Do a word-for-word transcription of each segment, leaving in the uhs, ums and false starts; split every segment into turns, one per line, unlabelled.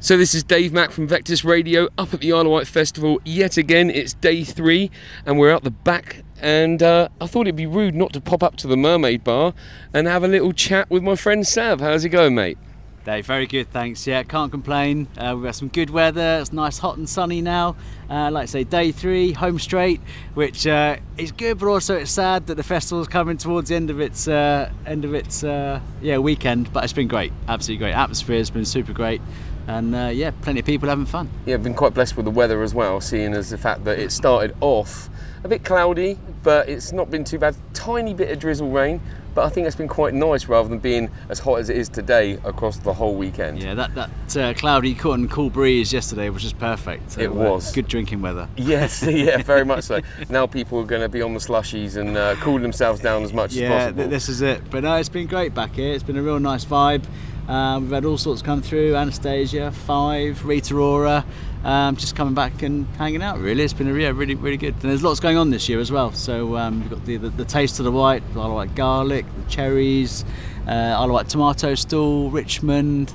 So this is Dave Mack from Vectis Radio up at the Isle of Wight Festival yet again. It's day three and we're out the back, and uh, I thought it'd be rude not to pop up to the Mermaid Bar and have a little chat with my friend Sav. How's it going, mate?
Dave, very good, thanks. Yeah, can't complain. Uh, we've got some good weather. It's nice, hot and sunny now. Uh, like I say, day three, home straight, which uh, is good, but also it's sad that the festival's coming towards the end of its uh, end of its uh, yeah weekend. But it's been great, absolutely great. Atmosphere has been super great. And uh, yeah, plenty of people having fun.
Yeah, I've been quite blessed with the weather as well, seeing as the fact that it started off a bit cloudy, but it's not been too bad. Tiny bit of drizzle rain, but I think it's been quite nice rather than being as hot as it is today across the whole weekend.
Yeah, that, that uh, cloudy and cool breeze yesterday was just perfect. So,
it was.
Uh, good drinking weather.
Yes, yeah, very much so. Now people are going to be on the slushies and uh, cool themselves down as much
yeah,
as possible.
Yeah, this is it. But no, it's been great back here. It's been a real nice vibe. Um, we've had all sorts come through, Anastasia, Five, Rita Ora, um, just coming back and hanging out really. It's been a, yeah, really, really good. And there's lots going on this year as well. So um, we've got the, the, the Taste of the Wight, Isle of Wight garlic, the cherries, uh, Isle of Wight tomato stall, Richmond.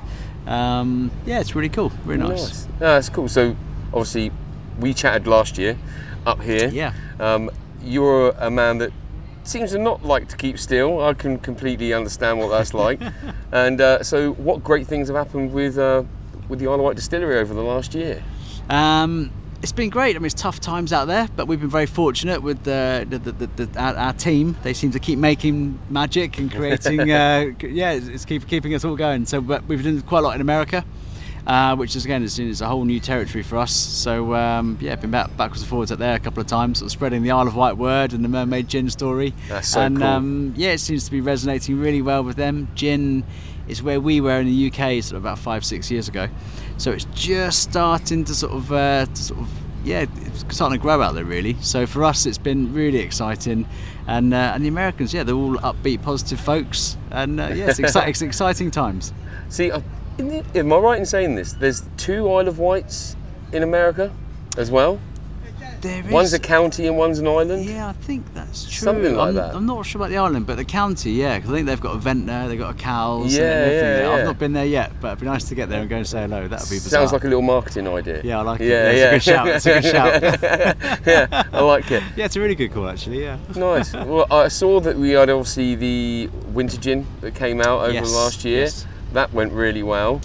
Um, yeah, it's really cool, really nice.
nice. No, that's cool. So obviously we chatted last year up here.
Yeah.
Um, you're a man that seems to not like to keep still. I can completely understand what that's like. And uh, so what great things have happened with uh, with the Isle of Wight distillery over the last year?
Um, it's been great. I mean, it's tough times out there, but we've been very fortunate with the, the, the, the, the our, our team. They seem to keep making magic and creating uh, yeah, it's keep, keeping us all going. So but we've done quite a lot in America, Uh, which is again is, is a whole new territory for us. So um, yeah, been back, backwards and forwards out there a couple of times, sort of spreading the Isle of Wight word and the Mermaid Gin story.
That's so
and,
cool.
Um, yeah, it seems to be resonating really well with them. Gin is where we were in the U K sort of about five, six years ago. So it's just starting to sort of, uh, to sort of yeah, it's starting to grow out there really. So for us, it's been really exciting. And uh, and the Americans, yeah, they're all upbeat, positive folks. And uh, yeah, it's, exci- it's exciting times.
See, I In the, am I right in saying this? There's two Isle of Wights in America as well?
There is.
One's a county and one's an island?
Yeah, I think that's true.
Something like
I'm,
that.
I'm not sure about the island, but the county, yeah, because I think they've got a Ventnor, they've got a Cowes.
Yeah,
and everything
yeah,
there.
yeah.
I've not been there yet, but it'd be nice to get there and go and say hello. That would be bizarre.
Sounds like a little marketing idea.
Yeah, I like it.
Yeah,
Yeah,
yeah.
it's a good shout. It's a good shout.
Yeah, I like it.
Yeah, it's a really good call actually, yeah.
Nice. Well, I saw that we had obviously the winter gin that came out over
Yes,
the last year.
yes.
That went really well.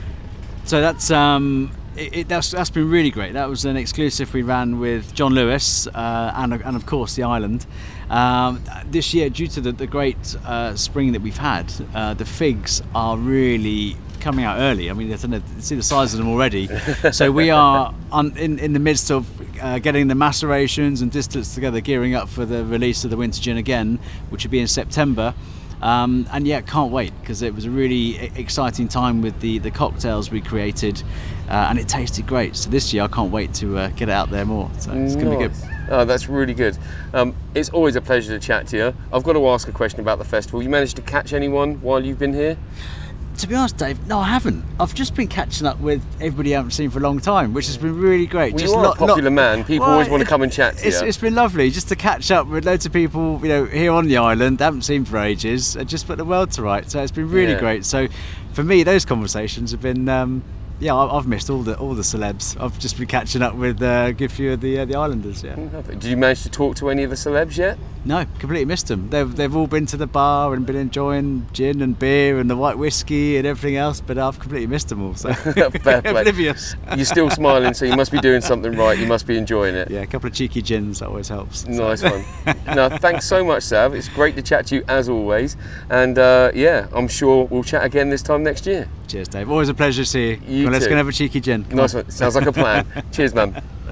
So that's um, it, it, that's that's been really great. That was an exclusive we ran with John Lewis uh, and and of course the island. Um, this year, due to the, the great uh, spring that we've had, uh, the figs are really coming out early. I mean, I don't know, see the size of them already. So we are on, in in the midst of uh, getting the macerations and distillates together, gearing up for the release of the winter gin again, which will be in September. Um, and yeah, can't wait because it was a really exciting time with the, the cocktails we created, uh, and it tasted great. So this year I can't wait to uh, get it out there more. So it's going to be good.
Oh, that's really good. Um, it's always a pleasure to chat to you. I've got to ask a question about the festival. You managed to catch anyone while you've been here?
To be honest, Dave, no, I haven't. I've just been catching up with everybody I haven't seen for a long time, which has been really great.
Well,
just
you are
lot,
a popular
lot,
man. People
well,
always want to
it,
come and chat to
it's,
you.
It's been lovely just to catch up with loads of people, you know, here on the island, haven't seen for ages, and just put the world to right. So it's been really
Yeah.
great. So for me, those conversations have been, um, yeah, I- I've missed all the all the celebs. I've just been catching up with uh, a good few of the uh, the islanders. Yeah.
Did you manage to talk to any of the celebs yet?
No, completely missed them. They've they've all been to the bar and been enjoying gin and beer and the white whiskey and everything else, but I've completely missed them all. So
Fair play.
oblivious.
You're still smiling, so you must be doing something right. You must be enjoying it.
Yeah, a couple of cheeky gins, that always helps. So.
Nice one. No, thanks so much, Sav. It's great to chat to you as always. And uh, yeah, I'm sure we'll chat again this time next year.
Cheers, Dave. Always a pleasure to see you.
You
Well, let's
too.
go and have a cheeky gin. Come
Nice
on.
one. Sounds like a plan. Cheers, man.